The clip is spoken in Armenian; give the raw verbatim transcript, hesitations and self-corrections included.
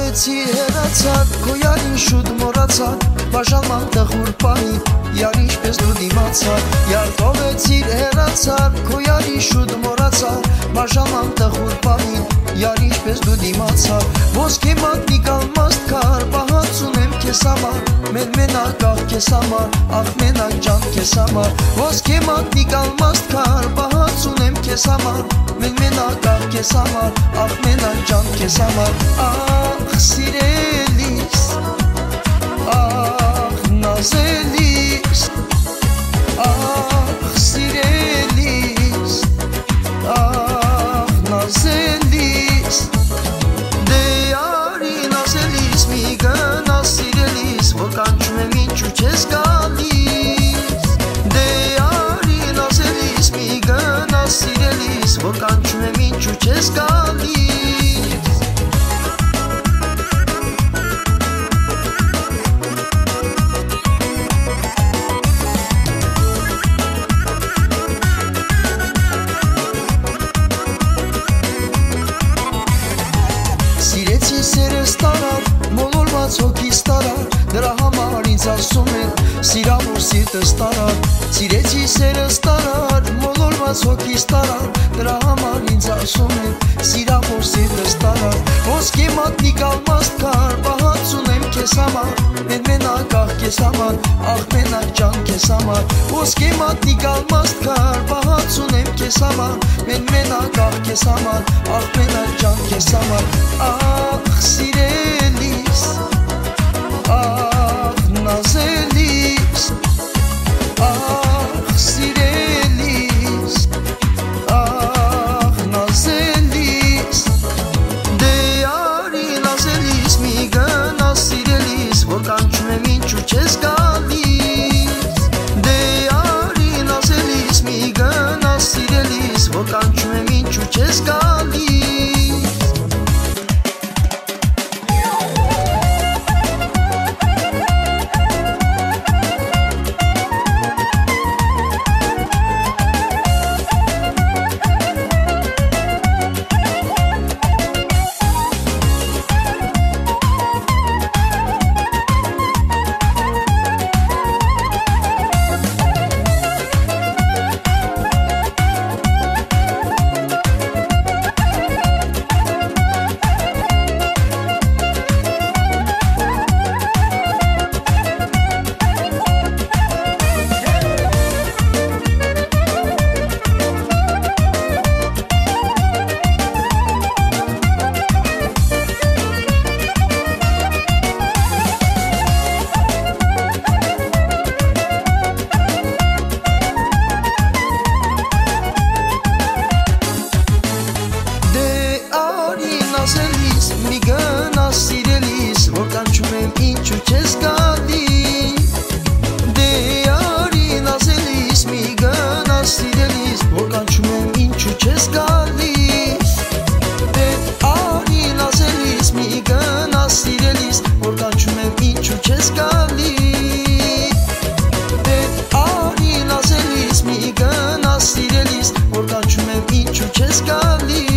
թողեցի հեռացար, քո յարին շուտ մոռացար, բաժանման տխուր պահի, յար ինչպես դու դիմացար, յար թողեցիր հեռացար, քո յարին շուտ մոռացար, բաժանման տխուր պահի, յար ինչպես դու դիմացար, ոսկե մատնիկ ալմաստ կար, պահած ունեմ քեզ համար, մեն մենակ աղ քեզ համար, աղ մենակ ջան քեզ համար, ոսկե մատնիկ ալմաստ կար, պահած ունեմ քեզ համար, մեն մենակ աղ քեզ համար, աղ մենակ ջան քեզ համար, աղ սիրելիս, աղ նազելիս, աղ սիրելիս, աղ նազելիս, դե արի նազելիս, մի գնաս սիրելիս, որ կանչում եմ ինչու չես գալիս, դե արի նազելիս, մի գնաս սիրելիս, որ կանչում եմ ինչու չես գալիս. Սիրեցի սերս տարար, մոլորված հոգիս տարար, դրա համար ինձ ասում են, սիրամուր սիրտս տարար, սիրեցի սերս տարար, մոլորված հոգիս տարար, դրա համար ինձ ասում են, սիրամուր սիրտս տարար, ոսկե մատնիկ ալմաստ կար, պահած ունեմ քեզ համար, մեն մենակ աղ քեզ համար, աղ մենակ ջան քեզ համար, ոսկե մատնիկ ալմաստ կար, պահած ունեմ քեզ համար, մեն մենակ աղ քեզ համար, աղ մենակ ջան քեզ համար, աղ սիրելիս, աղ նազելիս, աղ սիրելիս, աղ նազելիս, դե արի նազելիս, մի գնաս սիրելիս, որ կանչում եմ ինչու չես գալիս, դե արի նազելիս, մի գնաս սիրելիս, որ կանչում եմ ինչու չես գալիս. Մի գնաս սիրելիս, որ կանչում եմ ինչու չես գալիս, դե արի նազելիս, մի գնաս սիրելիս, որ կանչում եմ ինչու չես գալիս, դե արի նազելիս, մի գնաս սիրելիս, որ կանչում եմ ինչու չես գալիս, դե արի նազելիս, մի գնաս սիրելիս, որ կանչում եմ ինչու չես գալիս.